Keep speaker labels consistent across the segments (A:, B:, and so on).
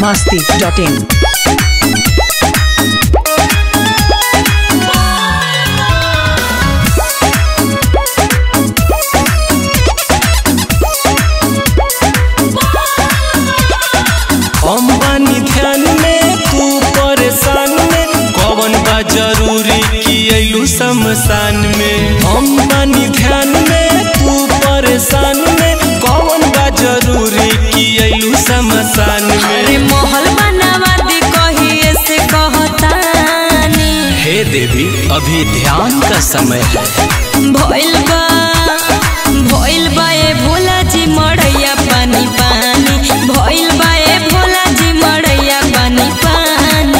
A: biharmasti.in।
B: Ambani ध्यान में तू परेशान में कौन बा जरूरी कि अइलू शमशान में। अंबानी ध्यान में तू परेशान में कौन बा जरूरी कि अइलू शमशान में।
C: अरे महल बनावा दे कहिए से कहतानी।
B: हे देवी अभी ध्यान का समय है।
C: भइल बा ए भोला जी मड़ैया पानी पानी। भइल बा ए भोला जी मड़ैया पानी पानी।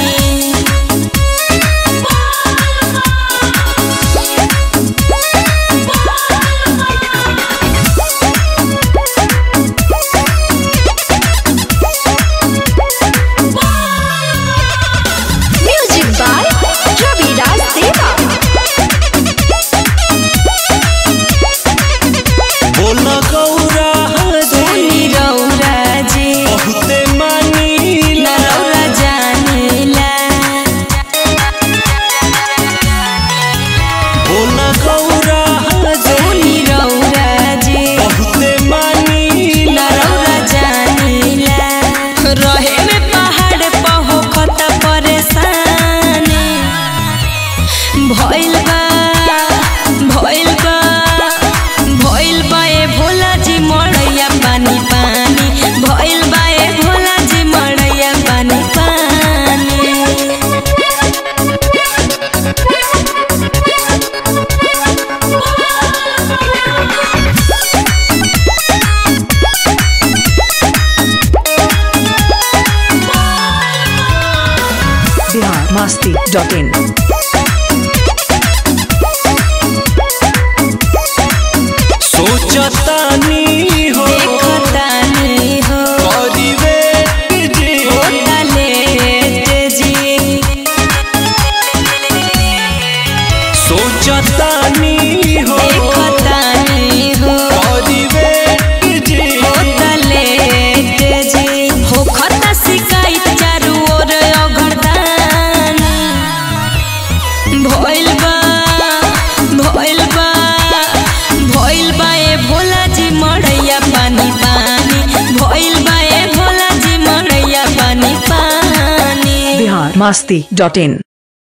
D: म्यूजिक बाय रविराज देवा।
B: बोला गौरा
C: सुनी रौरा जी
B: बहुते मानीला
C: रौरा जानीला।
B: बोला गौरा
C: सुनी रौरा जी
B: बहुते मानीला
C: रौरा जानीला। रहे में पहाड़ पर होखत परेशानी। भइल बा ए भोला जी मड़ैया पानी पानी। भइल बा ए भोला जी मड़ैया पानी पानी।
A: biharmasti.in।
B: सोचतानी हो
C: देखतानी हो
B: करीबे जी
C: होता लेट जी।
B: सोचतानी हो
C: देखतानी हो
B: करीबे जी
C: होता लेट जी। होखता शिकायत चारू ओर अगरदानी। भइल बा ए भोला जी मड़ैया पानी पानी। भइल बा ए भोला जी मड़ैया पानी पानी।
A: biharmasti.in।